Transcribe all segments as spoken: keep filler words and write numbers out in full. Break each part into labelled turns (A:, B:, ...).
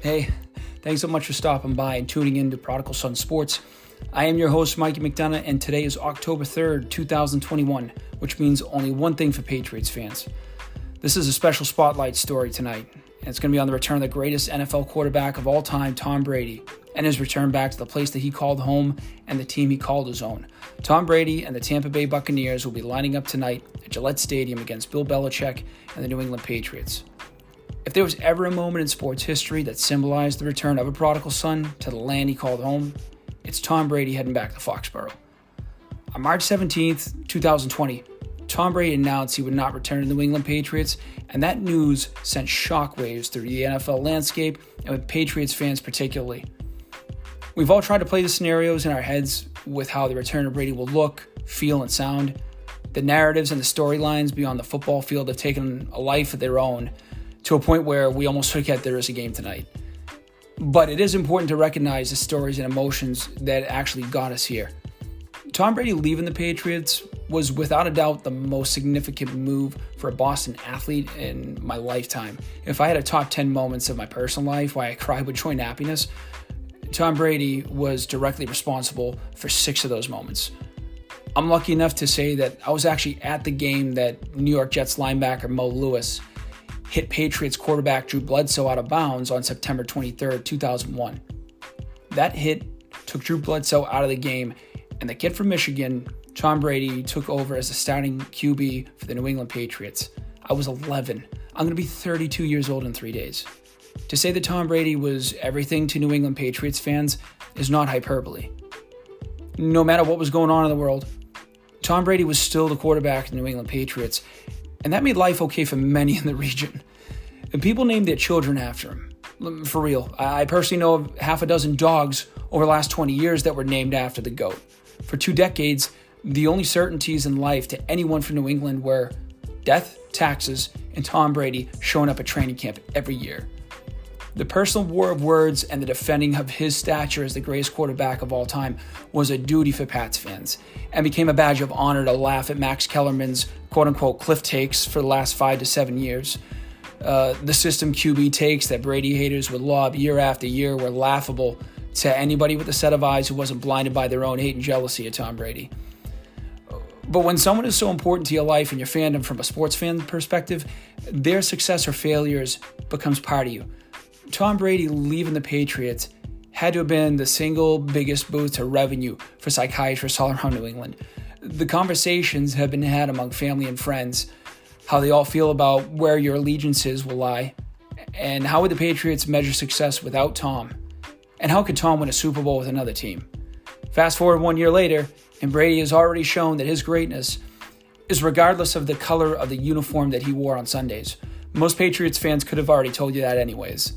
A: Hey, thanks so much for stopping by and tuning in to Prodigal Son Sports. I am your host, Mikey McDonough, and today is October third, twenty twenty-one, which means only one thing for Patriots fans. This is a special spotlight story tonight, and it's going to be on the return of the greatest N F L quarterback of all time, Tom Brady, and his return back to the place that he called home and the team he called his own. Tom Brady and the Tampa Bay Buccaneers will be lining up tonight at Gillette Stadium against Bill Belichick and the New England Patriots. If there was ever a moment in sports history that symbolized the return of a prodigal son to the land he called home, it's Tom Brady heading back to Foxborough. On March seventeenth, twenty twenty, Tom Brady announced he would not return to the New England Patriots, and that news sent shockwaves through the N F L landscape and with Patriots fans particularly. We've all tried to play the scenarios in our heads with how the return of Brady will look, feel, and sound. The narratives and the storylines beyond the football field have taken a life of their own, to a point where we almost forget there is a game tonight. But it is important to recognize the stories and emotions that actually got us here. Tom Brady leaving the Patriots was without a doubt the most significant move for a Boston athlete in my lifetime. If I had a top ten moments of my personal life why I cried with joy and happiness, Tom Brady was directly responsible for six of those moments. I'm lucky enough to say that I was actually at the game that New York Jets linebacker Mo Lewis hit Patriots quarterback Drew Bledsoe out of bounds on September twenty-third, two thousand one. That hit took Drew Bledsoe out of the game, and the kid from Michigan, Tom Brady, took over as the starting Q B for the New England Patriots. I was eleven. I'm going to be thirty-two years old in three days. To say that Tom Brady was everything to New England Patriots fans is not hyperbole. No matter what was going on in the world, Tom Brady was still the quarterback of the New England Patriots, and that made life okay for many in the region. And people named their children after him. For real, I personally know of half a dozen dogs over the last twenty years that were named after the GOAT. For two decades, the only certainties in life to anyone from New England were death, taxes, and Tom Brady showing up at training camp every year. The personal war of words and the defending of his stature as the greatest quarterback of all time was a duty for Pats fans, and became a badge of honor to laugh at Max Kellerman's quote-unquote cliff takes for the last five to seven years. Uh, the system Q B takes that Brady haters would lob year after year were laughable to anybody with a set of eyes who wasn't blinded by their own hate and jealousy of Tom Brady. But when someone is so important to your life and your fandom from a sports fan perspective, their success or failures becomes part of you. Tom Brady leaving the Patriots had to have been the single biggest boost to revenue for psychiatrists all around New England. The conversations have been had among family and friends, how they all feel about where your allegiances will lie, and how would the Patriots measure success without Tom, and how could Tom win a Super Bowl with another team. Fast forward one year later, and Brady has already shown that his greatness is regardless of the color of the uniform that he wore on Sundays. Most Patriots fans could have already told you that anyways.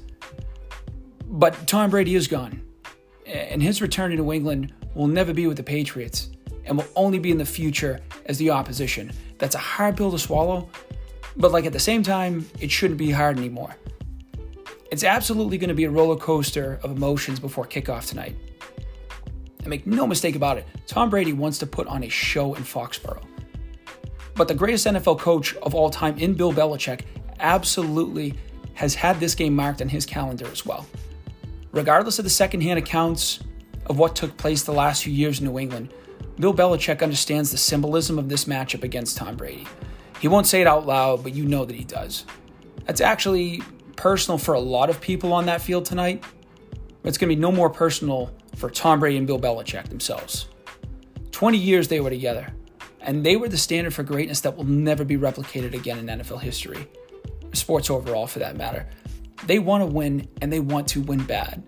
A: But Tom Brady is gone, and his return to New England will never be with the Patriots, and will only be in the future as the opposition. That's a hard pill to swallow, but like at the same time, it shouldn't be hard anymore. It's absolutely going to be a roller coaster of emotions before kickoff tonight. And make no mistake about it, Tom Brady wants to put on a show in Foxborough. But the greatest N F L coach of all time in Bill Belichick absolutely has had this game marked on his calendar as well. Regardless of the secondhand accounts of what took place the last few years in New England, Bill Belichick understands the symbolism of this matchup against Tom Brady. He won't say it out loud, but you know that he does. That's actually personal for a lot of people on that field tonight, but it's going to be no more personal for Tom Brady and Bill Belichick themselves. twenty years they were together, and they were the standard for greatness that will never be replicated again in N F L history. Sports overall, for that matter. They want to win, and they want to win bad.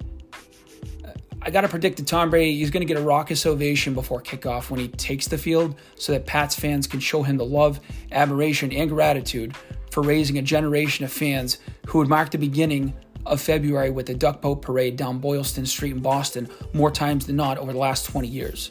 A: I got to predict that Tom Brady, he's going to get a raucous ovation before kickoff when he takes the field so that Pats fans can show him the love, admiration, and gratitude for raising a generation of fans who would mark the beginning of February with the Duck Boat Parade down Boylston Street in Boston more times than not over the last twenty years.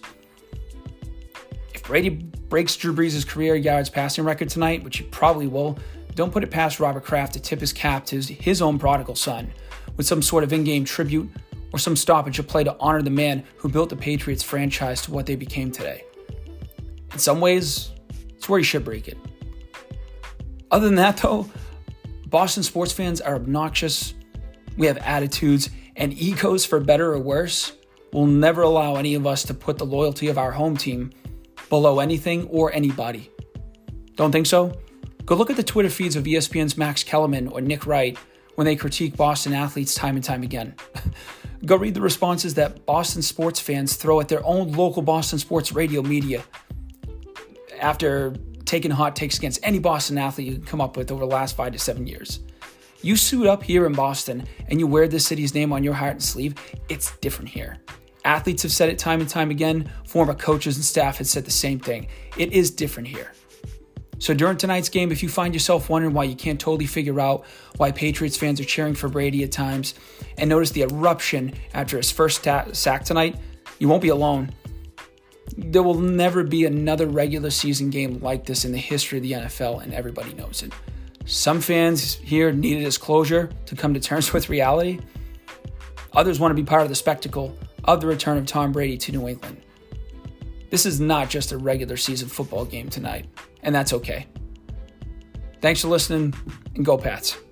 A: If Brady breaks Drew Brees' career yards passing record tonight, which he probably will, don't put it past Robert Kraft to tip his cap to his, his own prodigal son with some sort of in-game tribute or some stoppage of play to honor the man who built the Patriots franchise to what they became today. In some ways, it's where he should break it. Other than that, though, Boston sports fans are obnoxious We have attitudes and egos, for better or worse. We'll never allow any of us to put the loyalty of our home team below anything or anybody. Don't think so? Go look at the Twitter feeds of E S P N's Max Kellerman or Nick Wright when they critique Boston athletes time and time again. Go read the responses that Boston sports fans throw at their own local Boston sports radio media after taking hot takes against any Boston athlete you can come up with over the last five to seven years. You suit up here in Boston and you wear this city's name on your heart and sleeve, it's different here. Athletes have said it time and time again. Former coaches and staff have said the same thing. It is different here. So during tonight's game, if you find yourself wondering why you can't totally figure out why Patriots fans are cheering for Brady at times, and notice the eruption after his first ta- sack tonight, you won't be alone. There will never be another regular season game like this in the history of the N F L, and everybody knows it. Some fans here needed his closure to come to terms with reality. Others want to be part of the spectacle of the return of Tom Brady to New England. This is not just a regular season football game tonight, and that's okay. Thanks for listening, and go Pats.